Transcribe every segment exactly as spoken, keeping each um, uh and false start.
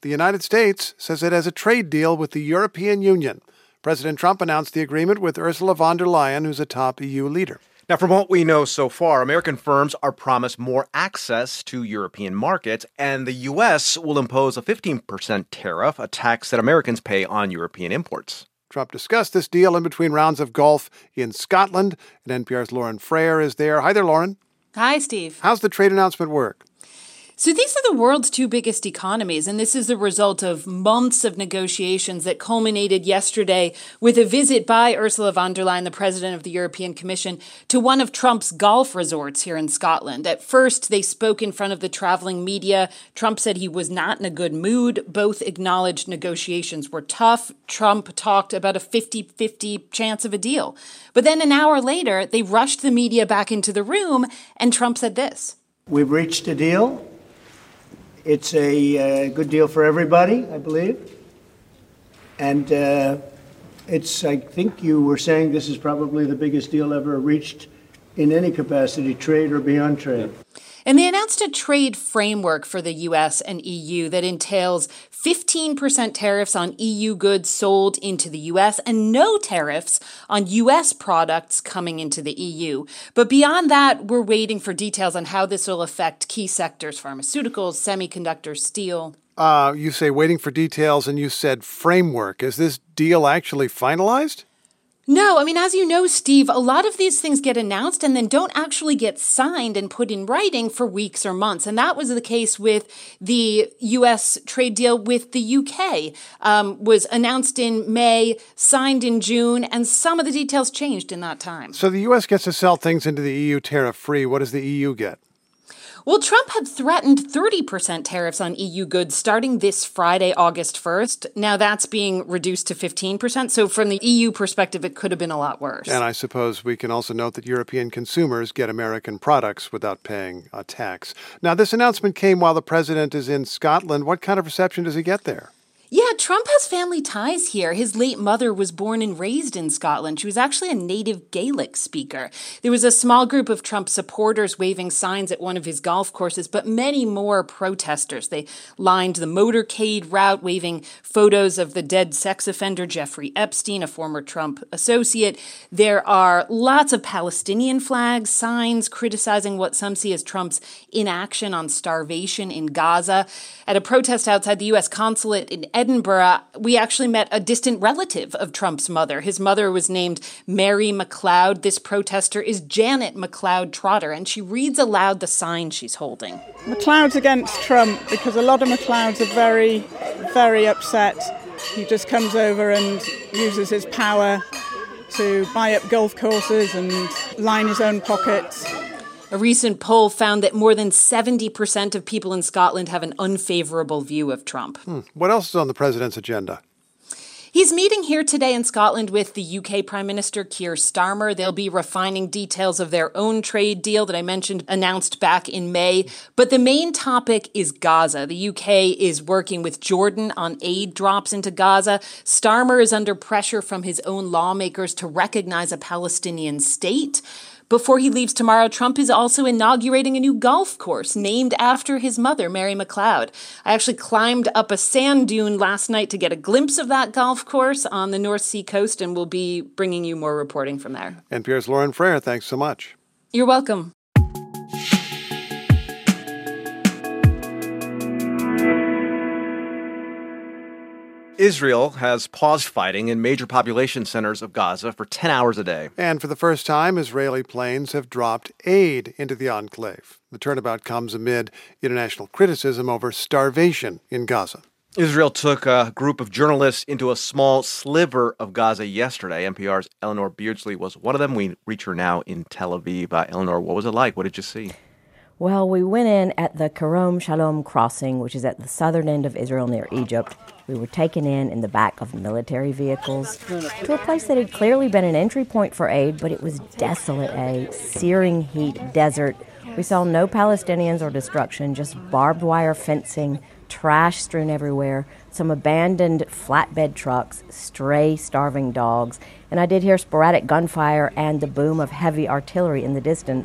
the United States says it has a trade deal with the European Union. President Trump announced the agreement with Ursula von der Leyen, who's a top E U leader. Now, from what we know so far, American firms are promised more access to European markets, and the U S will impose a fifteen percent tariff, a tax that Americans pay on European imports. Trump discussed this deal in between rounds of golf in Scotland, and N P R's Lauren Frayer is there. Hi there, Lauren. Hi, Steve. How's the trade announcement work? So these are the world's two biggest economies, and this is the result of months of negotiations that culminated yesterday with a visit by Ursula von der Leyen, the president of the European Commission, to one of Trump's golf resorts here in Scotland. At first, they spoke in front of the traveling media. Trump said he was not in a good mood. Both acknowledged negotiations were tough. Trump talked about a fifty-fifty chance of a deal. But then an hour later, they rushed the media back into the room, and Trump said this. We've reached a deal. It's a uh, good deal for everybody, I believe. And uh, it's, I think you were saying this is probably the biggest deal ever reached in any capacity, trade or beyond trade. And they announced a trade framework for the U S and E U that entails fifteen percent tariffs on E U goods sold into the U S and no tariffs on U S products coming into the E U. But beyond that, we're waiting for details on how this will affect key sectors, pharmaceuticals, semiconductors, steel. Uh, you say waiting for details, and you said framework. Is this deal actually finalized? No, I mean, as you know, Steve, a lot of these things get announced and then don't actually get signed and put in writing for weeks or months. And that was the case with the U S trade deal with the U K. Um, was announced in May, signed in June, and some of the details changed in that time. So the U S gets to sell things into the E U tariff-free. What does the E U get? Well, Trump had threatened thirty percent tariffs on E U goods starting this Friday, August first. Now that's being reduced to fifteen percent. So from the E U perspective, it could have been a lot worse. And I suppose we can also note that European consumers get American products without paying a tax. Now, this announcement came while the president is in Scotland. What kind of reception does he get there? Yeah, Trump has family ties here. His late mother was born and raised in Scotland. She was actually a native Gaelic speaker. There was a small group of Trump supporters waving signs at one of his golf courses, but many more protesters. They lined the motorcade route, waving photos of the dead sex offender Jeffrey Epstein, a former Trump associate. There are lots of Palestinian flags, signs criticizing what some see as Trump's inaction on starvation in Gaza. At a protest outside the U S consulate in Edinburgh, we actually met a distant relative of Trump's mother. His mother was named Mary McLeod. This protester is Janet McLeod Trotter, and she reads aloud the sign she's holding. McLeod's against Trump because a lot of McLeods are very, very upset. He just comes over and uses his power to buy up golf courses and line his own pockets. A recent poll found that more than seventy percent of people in Scotland have an unfavorable view of Trump. Hmm. What else is on the president's agenda? He's meeting here today in Scotland with the U K Prime Minister Keir Starmer. They'll be refining details of their own trade deal that I mentioned announced back in May. But the main topic is Gaza. The U K is working with Jordan on aid drops into Gaza. Starmer is under pressure from his own lawmakers to recognize a Palestinian state. Before he leaves tomorrow, Trump is also inaugurating a new golf course named after his mother, Mary McLeod. I actually climbed up a sand dune last night to get a glimpse of that golf course on the North Sea coast, and we'll be bringing you more reporting from there. N P R's Lauren Frayer, thanks so much. You're welcome. Israel has paused fighting in major population centers of Gaza for ten hours a day. And for the first time, Israeli planes have dropped aid into the enclave. The turnabout comes amid international criticism over starvation in Gaza. Israel took a group of journalists into a small sliver of Gaza yesterday. N P R's Eleanor Beardsley was one of them. We reach her now in Tel Aviv. Uh, Eleanor, what was it like? What did you see? Well, we went in at the Karom Shalom crossing, which is at the southern end of Israel near Egypt. We were taken in in the back of military vehicles to a place that had clearly been an entry point for aid, but it was desolate, a searing heat desert. We saw no Palestinians or destruction, just barbed wire fencing, trash strewn everywhere, some abandoned flatbed trucks, stray starving dogs, and I did hear sporadic gunfire and the boom of heavy artillery in the distance.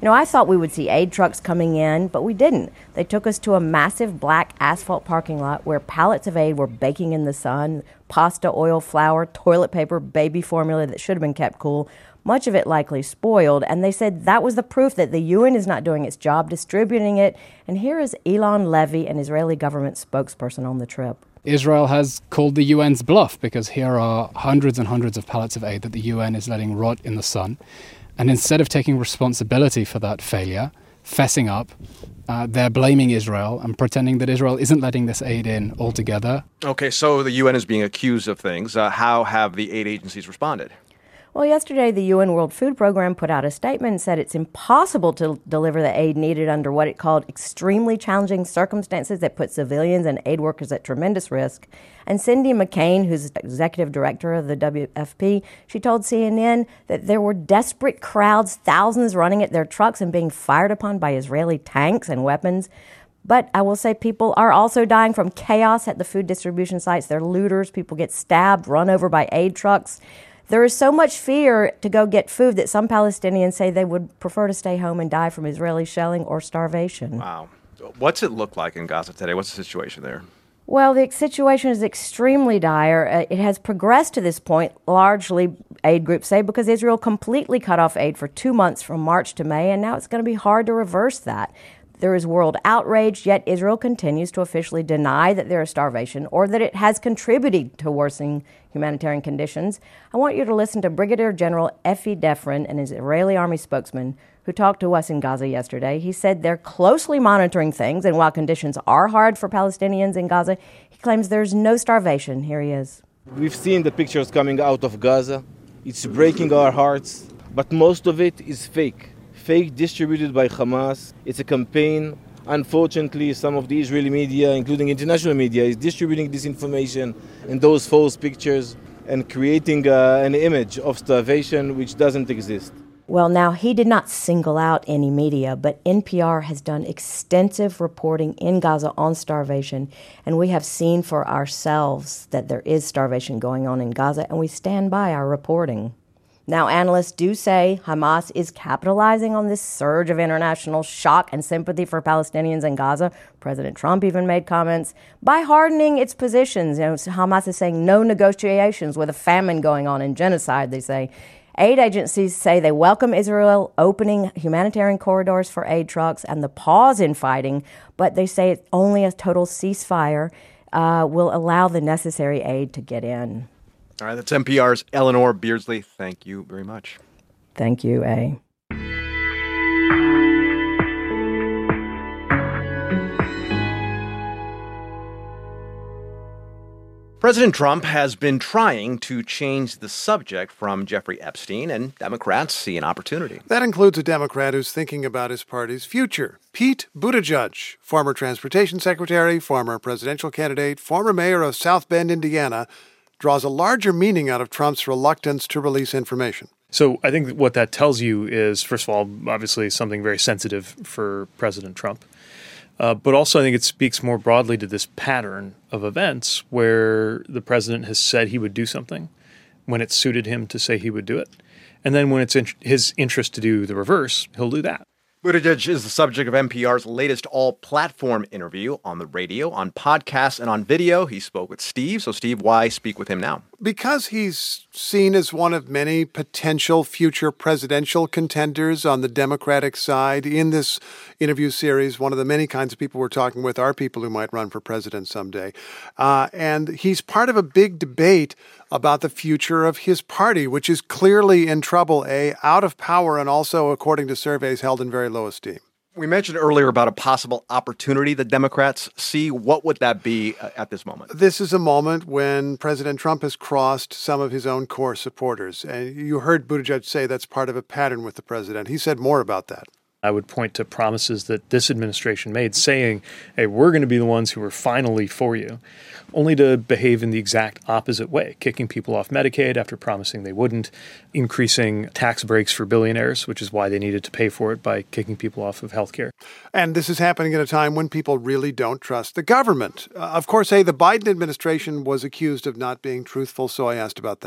You know, I thought we would see aid trucks coming in, but we didn't. They took us to a massive black asphalt parking lot where pallets of aid were baking in the sun, pasta, oil, flour, toilet paper, baby formula that should have been kept cool, much of it likely spoiled. And they said that was the proof that the U N is not doing its job distributing it. And here is Ilan Levy, an Israeli government spokesperson on the trip. Israel has called the U N's bluff because here are hundreds and hundreds of pallets of aid that the U N is letting rot in the sun. And instead of taking responsibility for that failure, fessing up, uh, they're blaming Israel and pretending that Israel isn't letting this aid in altogether. Okay, so the U N is being accused of things. Uh, how have the aid agencies responded? Well, yesterday, the U N World Food Program put out a statement and said it's impossible to deliver the aid needed under what it called extremely challenging circumstances that put civilians and aid workers at tremendous risk. And Cindy McCain, who's executive director of the W F P, she told C N N that there were desperate crowds, thousands running at their trucks and being fired upon by Israeli tanks and weapons. But I will say people are also dying from chaos at the food distribution sites. They're looters. People get stabbed, run over by aid trucks. There is so much fear to go get food that some Palestinians say they would prefer to stay home and die from Israeli shelling or starvation. Wow. What's it look like in Gaza today? What's the situation there? Well, the situation is extremely dire. Uh, it has progressed to this point, largely, aid groups say, because Israel completely cut off aid for two months from March to May, and now it's going to be hard to reverse that. There is world outrage, yet Israel continues to officially deny that there is starvation or that it has contributed to worsening humanitarian conditions. I want you to listen to Brigadier General Efi Defrin, an Israeli army spokesman, who talked to us in Gaza yesterday. He said they're closely monitoring things, and while conditions are hard for Palestinians in Gaza, he claims there's no starvation. Here he is. We've seen the pictures coming out of Gaza. It's breaking our hearts, but most of it is fake. Fake distributed by Hamas. It's a campaign. Unfortunately, some of the Israeli media, including international media, is distributing this information and those false pictures and creating uh, an image of starvation which doesn't exist. Well, now, he did not single out any media, but N P R has done extensive reporting in Gaza on starvation, and we have seen for ourselves that there is starvation going on in Gaza, and we stand by our reporting. Now, analysts do say Hamas is capitalizing on this surge of international shock and sympathy for Palestinians in Gaza. President Trump even made comments by hardening its positions. You know, Hamas is saying no negotiations with a famine going on and genocide, they say. Aid agencies say they welcome Israel opening humanitarian corridors for aid trucks and the pause in fighting, but they say it's only a total ceasefire uh, will allow the necessary aid to get in. All right, that's N P R's Eleanor Beardsley. Thank you very much. Thank you, A. President Trump has been trying to change the subject from Jeffrey Epstein, and Democrats see an opportunity. That includes a Democrat who's thinking about his party's future. Pete Buttigieg, former transportation secretary, former presidential candidate, former mayor of South Bend, Indiana, draws a larger meaning out of Trump's reluctance to release information. So I think what that tells you is, first of all, obviously something very sensitive for President Trump. Uh, but also I think it speaks more broadly to this pattern of events where the president has said he would do something when it suited him to say he would do it. And then when it's in his interest to do the reverse, he'll do that. Buttigieg is the subject of N P R's latest all-platform interview on the radio, on podcasts, and on video. He spoke with Steve. So, Steve, why speak with him now? Because he's seen as one of many potential future presidential contenders on the Democratic side. In this interview series, one of the many kinds of people we're talking with are people who might run for president someday. Uh, and he's part of a big debate about the future of his party, which is clearly in trouble, A, out of power, and also, according to surveys, held in very low esteem. We mentioned earlier about a possible opportunity that Democrats see. What would that be at this moment? This is a moment when President Trump has crossed some of his own core supporters. And you heard Buttigieg say that's part of a pattern with the president. He said more about that. I would point to promises that this administration made saying, hey, we're going to be the ones who are finally for you, only to behave in the exact opposite way, kicking people off Medicaid after promising they wouldn't, increasing tax breaks for billionaires, which is why they needed to pay for it by kicking people off of health care. And this is happening at a time when people really don't trust the government. Uh, of course, hey, the Biden administration was accused of not being truthful, so I asked about that.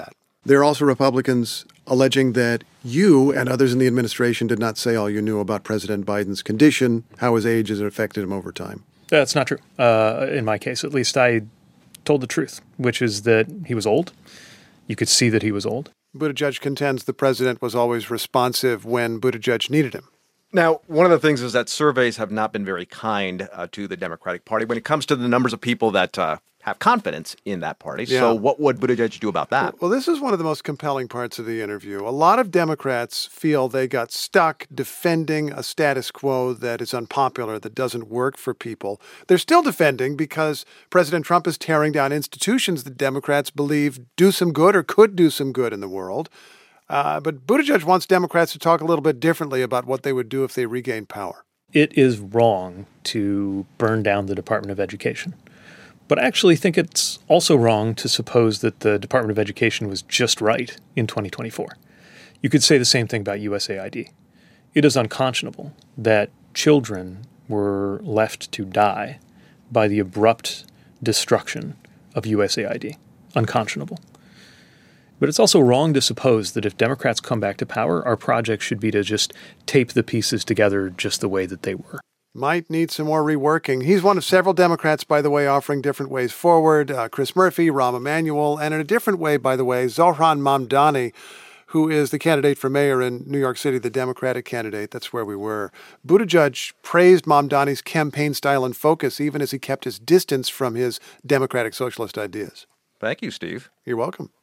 There are also Republicans alleging that you and others in the administration did not say all you knew about President Biden's condition, how his age has affected him over time. That's not true. Uh, in my case, at least, I told the truth, which is that he was old. You could see that he was old. Buttigieg contends the president was always responsive when Buttigieg needed him. Now, one of the things is that surveys have not been very kind uh, to the Democratic Party when it comes to the numbers of people that uh, have confidence in that party. Yeah. So what would Buttigieg do about that? Well, this is one of the most compelling parts of the interview. A lot of Democrats feel they got stuck defending a status quo that is unpopular, that doesn't work for people. They're still defending because President Trump is tearing down institutions that Democrats believe do some good or could do some good in the world. Uh, but Buttigieg wants Democrats to talk a little bit differently about what they would do if they regained power. It is wrong to burn down the Department of Education. But I actually think it's also wrong to suppose that the Department of Education was just right in twenty twenty-four. You could say the same thing about U S A I D. It is unconscionable that children were left to die by the abrupt destruction of U S A I D. Unconscionable. But it's also wrong to suppose that if Democrats come back to power, our project should be to just tape the pieces together just the way that they were. Might need some more reworking. He's one of several Democrats, by the way, offering different ways forward. Uh, Chris Murphy, Rahm Emanuel, and in a different way, by the way, Zohran Mamdani, who is the candidate for mayor in New York City, the Democratic candidate. That's where we were. Buttigieg praised Mamdani's campaign style and focus, even as he kept his distance from his democratic socialist ideas. Thank you, Steve. You're welcome.